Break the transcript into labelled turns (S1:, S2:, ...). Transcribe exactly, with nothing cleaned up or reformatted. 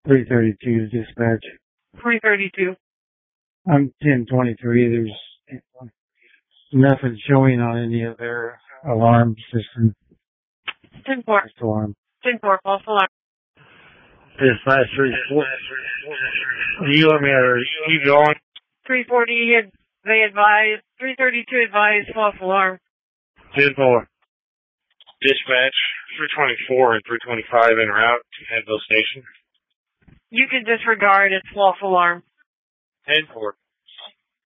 S1: three thirty-two dispatch.
S2: three thirty-two.
S1: I'm ten twenty-three. There's nothing showing on any of their alarm system.
S2: ten four.
S1: Alarm.
S2: ten four, false alarm.
S1: Dispatch three forty. You want me to keep going?
S2: three forty, they advise, three thirty-two advise false alarm.
S1: ten four.
S3: Dispatch three twenty-four and three twenty-five en route to Headville Station.
S2: You can disregard, it's false alarm.
S3: ten four.